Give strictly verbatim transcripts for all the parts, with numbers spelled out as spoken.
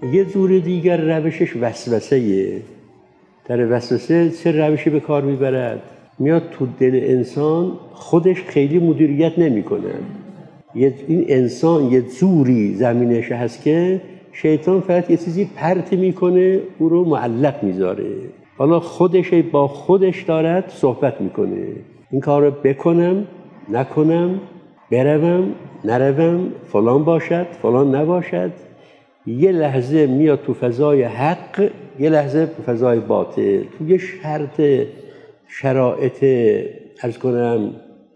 یه جور دیگر روشش وسوسه‌ایه. در وسوسه چه روشی به کار میبرد؟ میاد تو دل انسان، خودش خیلی مدیریت نمیکنه. این انسان یه جوری زمینش هست که شیطان فقط یه چیزی پرت میکنه، او رو معلق میذاره. حالا خودش با خودش دارد صحبت میکنه، این کار رو بکنم نکنم، بروم نروم، فلان باشد فلان نباشد. یه لحظه میاد تو فضای حق، یه لحظه تو فضای باطل. تو یه شرط شرایط عرض کنم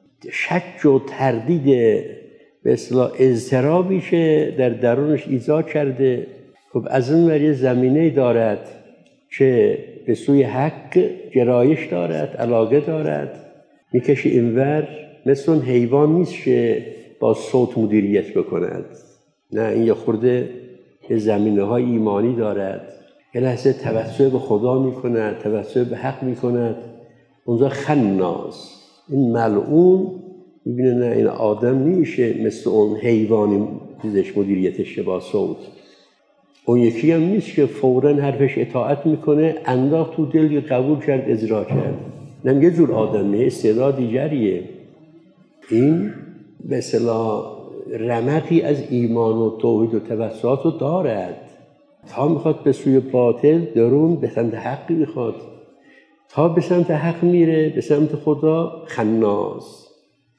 شک و تردید به اصطلاح اضطرابی که در درونش ایجاد کرده. خب از این ور یه زمینه دارد که به سوی حق گرایش دارد، علاقه دارد، میکشه اینور. مثل اون حیوان نیست که با صوت مدیریت بکند، نه، این یه خورده یه زمینه های ایمانی دارد. یه لحظه توسل به خدا میکند، توسل به حق میکند، اونجا خناس. این ملعون میبینه نه، این آدم نمیشه مثل اون حیوانی چیزش مدیریتش با صوت. اون یکی هم نیست که فوراً حرفش اطاعت میکنه، انداخت تو دل یا قبول کرد، اجرا کرد. نه، یه جور آدمه، استعداد دیگریه. این به اصطلاح رمقی از ایمان و توحید و توسلات رو دارد. تا میخواد به سوی باطل، درون به سمت حق میخواد. تا به سمت حق میره، به سمت خدا، خناس،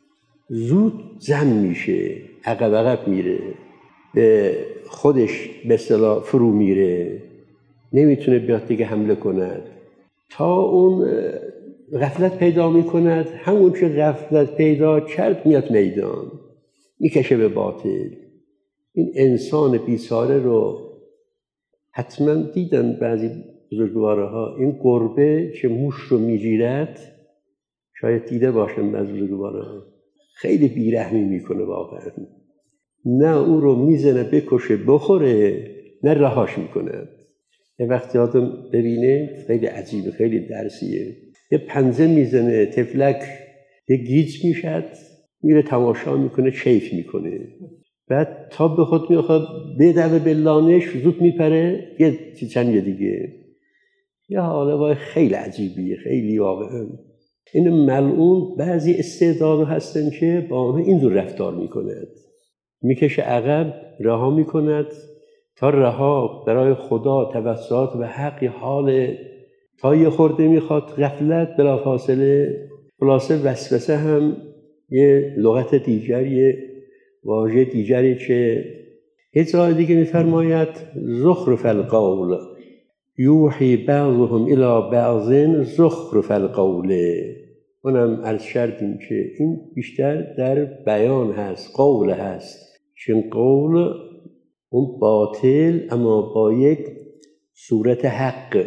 زود زم میشه، عقب عقب میره، به خودش به اصطلاح فرو میره، نمیتونه بیاد دیگه حمله کند. تا اون غفلت پیدا میکند، همون که غفلت پیدا کرد میاد میدان، میکشه به باطل. این انسان بیچاره رو حتما دیدن بعضی بزرگوارها، این گربه که موش رو میگیرد، شاید دیده باشن بعضی بزرگوارها، خیلی بیرحمی میکنه واقعا. نه او رو میزنه بکشه بخوره، نه رهاش میکنه. یه وقتی آدم ببینه خیلی عجیبه، خیلی درسیه. یه پنزه میزنه تفلک، یه گیج میشد، میره تماشا میکنه، کیف میکنه. بعد تا به خود میخواد بدوه به لانش، زود میپره یه چند یه دیگه. یا حالا باید خیلی عجیبیه، خیلی واقعا. این ملعون بعضی استعداد هستن که با آنها اینجور رفتار میکند، میکشه عقب، رها میکند. تا رها برای خدا، توسلات و حق حال تا یه خورده میخواد غفلت، بلافاصله خلاصه وسوسه هم یه لغت دیگریه، واژه دیگری که یه جای دیگه میفرماید زخرف القول یوحی بعضهم الی بعض زخرف القول. اونم عرض کردیم که این بیشتر در بیان هست، قول هست. چون قول اون باطل اما با یک صورت حق،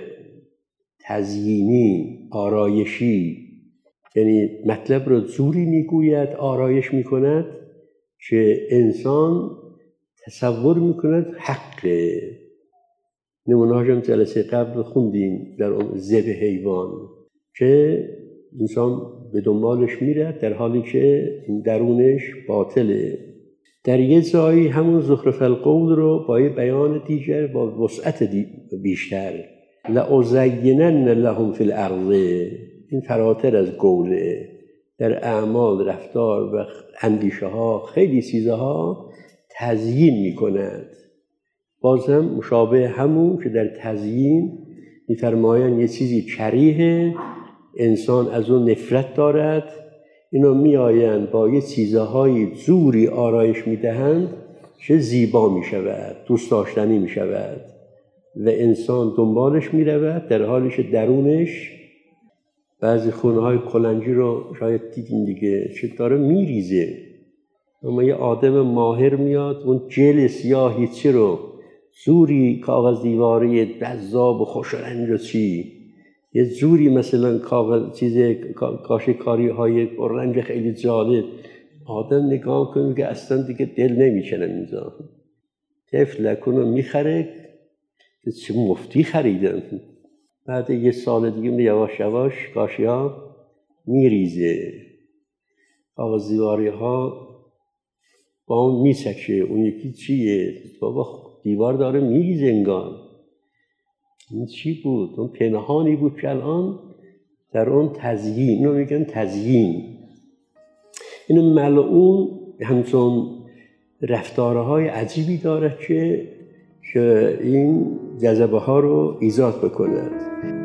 تزیینی، آرایشی، یعنی مطلب رو زوری میگوید، آرایش میکند که انسان تصور میکند حقه. نمونه‌هاش هم جلسه قبل خوندیم در ذبح حیوان که انسان به دنبالش میره در حالی که درونش باطله. در یه جایی همون زخرف القول رو با یه بیان دیگر با وسعت دی بیشتر، لأزینن لهم فی الارض، این فراتر از قوله، در اعمال، رفتار و اندیشه ها خیلی چیزها تزیین می کند. بازم مشابه همون که در تزیین می‌فرمایند یه چیزی کریه، انسان از اون نفرت دارد، اینو میآیند با یه چیزهای زوری آرایش میدهند که زیبا میشود، دوست داشتنی میشود و انسان دنبالش میرود، در حالی که درونش بعضی خونه‌های کلنجی رو شاید دیدین دیگه چه داره میریزه. اما یه آدم ماهر میاد اون جل سیاهی چی رو زوری کاغذ دیواری جذاب و خوش رنگ و چی، یه جوری مثلا کاغذ چیز کاشیکاری های رنگ خیلی جالب، آدم نگاه کنه که اصلا دیگه دل نمیچنه اینجا. تفلکون رو میخره، چه مفتی خریدن. بعد یه سال دیگه یواش یواش کاشی ها میریزه، کاغذ دیواری ها با اون میسکشه. اون یکی چیه؟ بابا دیوار داره میریزه انگار. این چی بود؟ اون پنهانی بود که الان در اون تزیین، اینو میگن تزیین. این ملعون همچون رفتارهای عجیبی داره که که این جذبه ها رو ایجاد بکند.